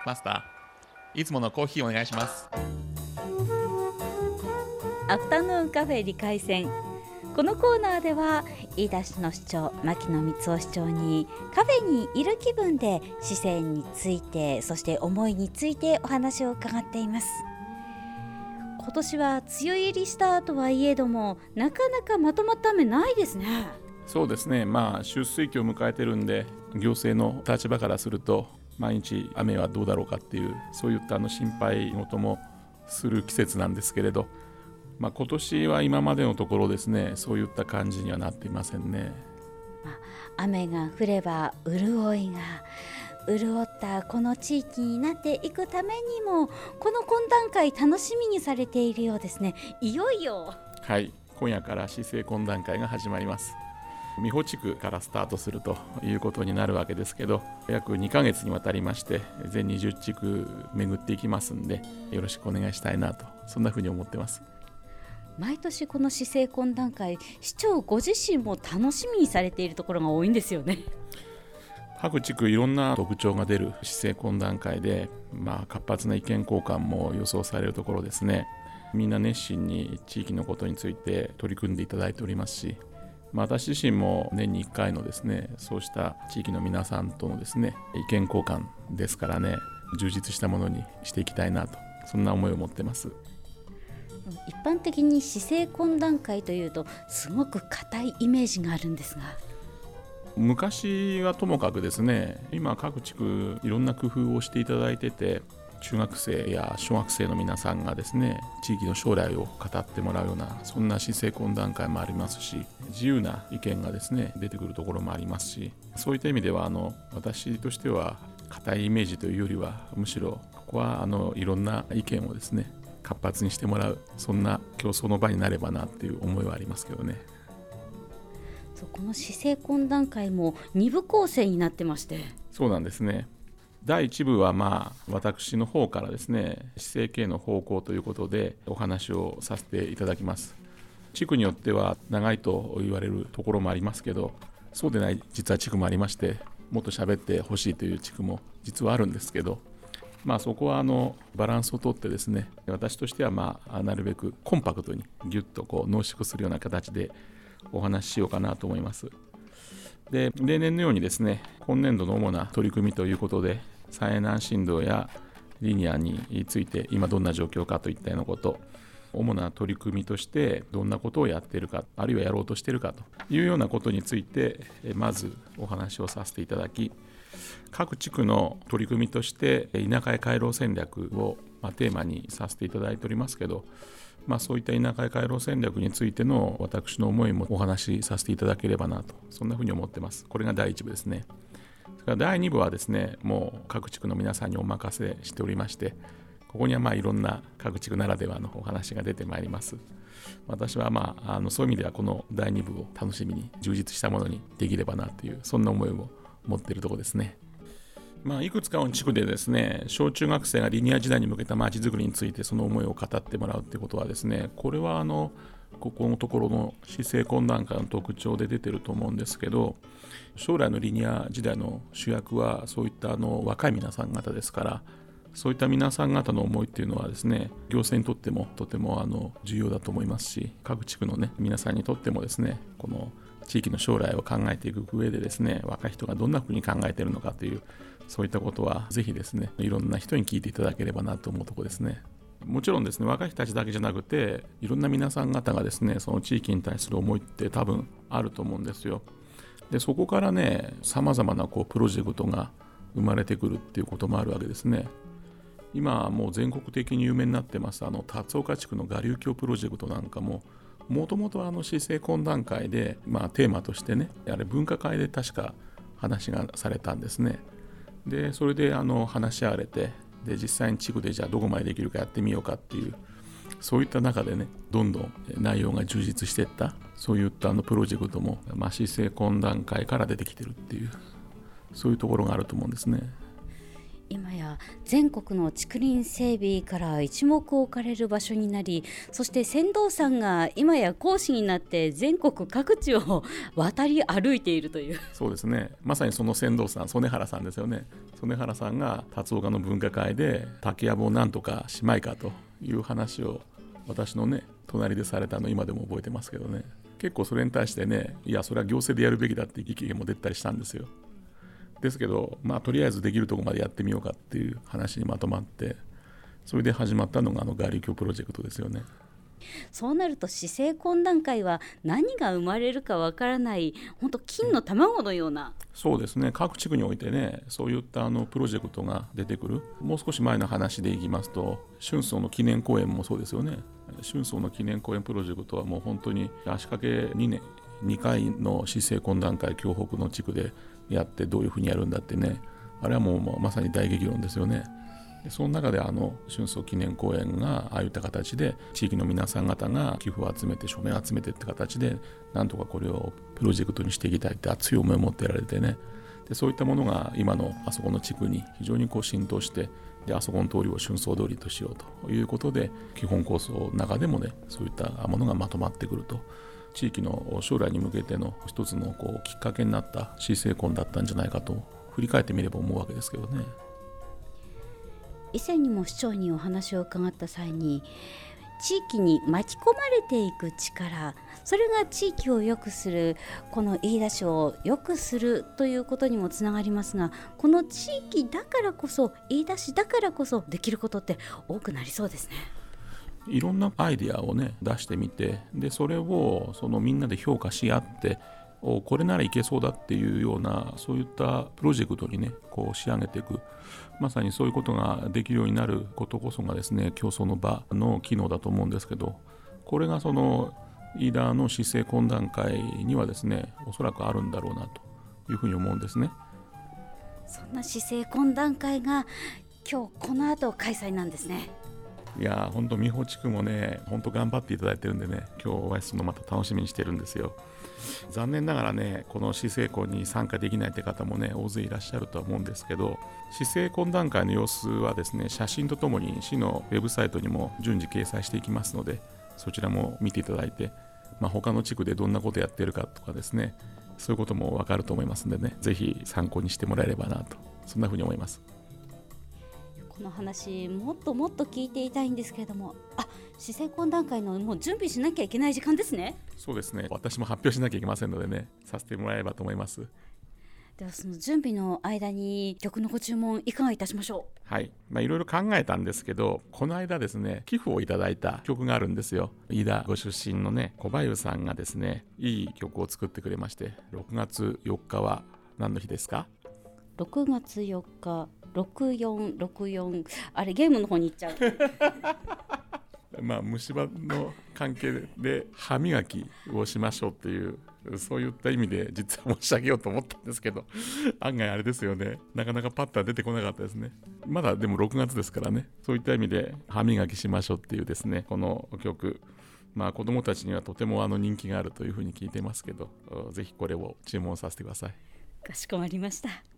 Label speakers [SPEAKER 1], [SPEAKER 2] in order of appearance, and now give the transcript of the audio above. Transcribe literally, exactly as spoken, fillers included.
[SPEAKER 1] マスター、いつものコーヒーお願いします。
[SPEAKER 2] アフタヌーンカフェ理解線。このコーナーでは飯田市の市長牧野光雄市長にカフェにいる気分で市政について、そして思いについてお話を伺っています。今年は梅雨入りしたとはいえども、なかなかまとまった雨ないですね。
[SPEAKER 3] そうですね、まあ秋水期を迎えてるんで、行政の立場からすると毎日雨はどうだろうかっていう、そういったあの心配事もする季節なんですけれど、まあ、今年は今までのところですね、そういった感じにはなっていませんね。
[SPEAKER 2] まあ、雨が降れば潤いが、潤ったこの地域になっていくためにも、この懇談会楽しみにされているようですね。いよいよ、
[SPEAKER 3] はい、今夜から市政懇談会が始まります。美保地区からスタートするということになるわけですけど、約にかげつにわたりまして全にじゅう地区巡っていきますんで、よろしくお願いしたいなと、そんなふうに思ってます。
[SPEAKER 2] 毎年この市政懇談会、市長ご自身も楽しみにされているところが多いんですよね。
[SPEAKER 3] 各地区いろんな特徴が出る市政懇談会で、まあ、活発な意見交換も予想されるところですね。みんな熱心に地域のことについて取り組んでいただいておりますし、まあ、私自身も年にいっかいのですね、そうした地域の皆さんとのですね、意見交換ですからね、充実したものにしていきたいなと、そんな思いを持ってます。
[SPEAKER 2] 一般的に市政懇談会というとすごく固いイメージがあるんですが、
[SPEAKER 3] 昔はともかくですね、今各地区いろんな工夫をしていただいてて、中学生や小学生の皆さんがですね、地域の将来を語ってもらうような、そんな市政懇談会もありますし、自由な意見がですね出てくるところもありますし、そういった意味ではあの私としては固いイメージというよりは、むしろここはあのいろんな意見をですね活発にしてもらう、そんな競争の場になればなっていう思いはありますけどね。
[SPEAKER 2] そう、この市政懇談会もに部構成になってまして。
[SPEAKER 3] そうなんですね。だいいち部はまあ私の方からですね、市政経営の方向ということでお話をさせていただきます。地区によっては長いと言われるところもありますけど、そうでない実は地区もありまして、もっと喋ってほしいという地区も実はあるんですけど、まあ、そこはあのバランスをとってですね、私としてはまあなるべくコンパクトにギュッとこう濃縮するような形でお話ししようかなと思います。で、例年のようにですね、今年度の主な取り組みということで、最南振動やリニアについて今どんな状況かといったようなこと、主な取り組みとしてどんなことをやっているか、あるいはやろうとしているかというようなことについてまずお話をさせていただき、各地区の取り組みとして田舎へ回廊戦略をテーマにさせていただいておりますけど、まあ、そういった田舎へ回廊戦略についての私の思いもお話しさせていただければなと、そんなふうに思ってます。これがだいいち部ですね。それからだいに部はですね、もう各地区の皆さんにお任せしておりまして、ここにはまあいろんな各地区ならではのお話が出てまいります。私はまあ、あのそういう意味ではこのだいに部を楽しみに充実したものにできればなという、そんな思いを持っているところですね。まあ、いくつかの地区でですね、小中学生がリニア時代に向けた街づくりについてその思いを語ってもらうということはですね、これはあのここのところの市政懇談会の特徴で出てると思うんですけど、将来のリニア時代の主役はそういったあの若い皆さん方ですから、そういった皆さん方の思いっていうのはですね、行政にとってもとてもあの重要だと思いますし、各地区のね皆さんにとってもですね、この地域の将来を考えていく上でですね、若い人がどんなふうに考えているのかという、そういったことはぜひですね、いろんな人に聞いていただければなと思うところですね。もちろんですね、若い人たちだけじゃなくて、いろんな皆さん方がですね、その地域に対する思いって多分あると思うんですよ。で、そこからね、さまざまなこうプロジェクトが生まれてくるっていうこともあるわけですね。今はもう全国的に有名になってます、あの辰岡地区の我流橋プロジェクトなんかも、もともとあの市政懇談会で、まあ、テーマとしてね、あれ分科会で確か話がされたんですね。で、それであの話し合われて、で実際に地区でじゃあどこまでできるかやってみようかっていう、そういった中でね、どんどん内容が充実していった、そういったあのプロジェクトも、まあ、市政懇談会から出てきてるっていう、そういうところがあると思うんですね。
[SPEAKER 2] 今や全国の竹林整備から一目置かれる場所になり、そして船頭さんが今や講師になって全国各地を渡り歩いているという。
[SPEAKER 3] そうですね、まさにその船頭さん、曽根原さんですよね。曽根原さんが龍岡の文化会で竹やぶをなんとかしまいかという話を私のね隣でされたの今でも覚えてますけどね。結構それに対してね、いやそれは行政でやるべきだって意見も出たりしたんですよ。ですけど、まあ、とりあえずできるところまでやってみようかっていう話にまとまって、それで始まったのがあのガリキョプロジェクトですよね。
[SPEAKER 2] そうなると市政懇談会は何が生まれるかわからない本当金の卵のような、
[SPEAKER 3] そうですね、各地区においてねそういったあのプロジェクトが出てくる。もう少し前の話でいきますと、春草の記念公園もそうですよね。春草の記念公園プロジェクトはもう本当に足掛けにねんにかいの市政懇談会京北の地区でやってどういうふうにやるんだってね、あれはもうまさに大激論ですよね。でその中であの春草記念公園がああいった形で地域の皆さん方が寄付を集めて署名を集めてって形でなんとかこれをプロジェクトにしていきたいって熱い思いを持ってやられてね、でそういったものが今のあそこの地区に非常にこう浸透して、であそこの通りを春草通りとしようということで基本構想の中でもねそういったものがまとまってくると、地域の将来に向けての一つのこうきっかけになった市政婚だったんじゃないかと振り返ってみれば思うわけですけどね。
[SPEAKER 2] 以前にも市長にお話を伺った際に、地域に巻き込まれていく力、それが地域を良くする、この飯田市を良くするということにもつながりますが、この地域だからこそ、飯田市だからこそできることって多くなりそうですね。
[SPEAKER 3] いろんなアイデアをね出してみて、でそれをそのみんなで評価し合って、おこれならいけそうだっていうようなそういったプロジェクトにねこう仕上げていく、まさにそういうことができるようになることこそがですね競争の場の機能だと思うんですけど、これがその飯田の市政懇談会にはですねおそらくあるんだろうなというふうに思うんですね。
[SPEAKER 2] そんな市政懇談会が今日この後開催なんですね。
[SPEAKER 3] いや本当美保地区もね本当頑張っていただいてるんでね、今日お会いするのまた楽しみにしてるんですよ。残念ながらねこの市政婚に参加できないって方もね大勢いらっしゃるとは思うんですけど、市政懇談会の様子はですね写真とともに市のウェブサイトにも順次掲載していきますので、そちらも見ていただいて、まあ、他の地区でどんなことやってるかとかですね、そういうことも分かると思いますのでね、ぜひ参考にしてもらえればなと、そんなふうに思います。
[SPEAKER 2] この話もっともっと聞いていたいんですけれども、あ、市政懇談会のもう準備しなきゃいけない時間ですね。
[SPEAKER 3] そうですね、私も発表しなきゃいけませんのでね、させてもらえればと思います。
[SPEAKER 2] ではその準備の間に曲のご注文いかがいたしましょう。
[SPEAKER 3] はい、まあ、いろいろ考えたんですけど、この間ですね寄付をいただいた曲があるんですよ。飯田ご出身のね小林さんがですねいい曲を作ってくれまして、ろくがつよっかは何の日ですか？
[SPEAKER 2] ろくがつよっかろくよんろくよん、あれゲームの方に行っちゃう
[SPEAKER 3] まあ虫歯の関係で歯磨きをしましょうっていう、そういった意味で実は申し上げようと思ったんですけど案外あれですよね、なかなかパッとは出てこなかったですね。まだでもろくがつですからね、そういった意味で歯磨きしましょうっていうですねこの曲、まあ子どもたちにはとてもあの人気があるというふうに聞いてますけど、ぜひこれを注文させてください。
[SPEAKER 2] かしこまりました。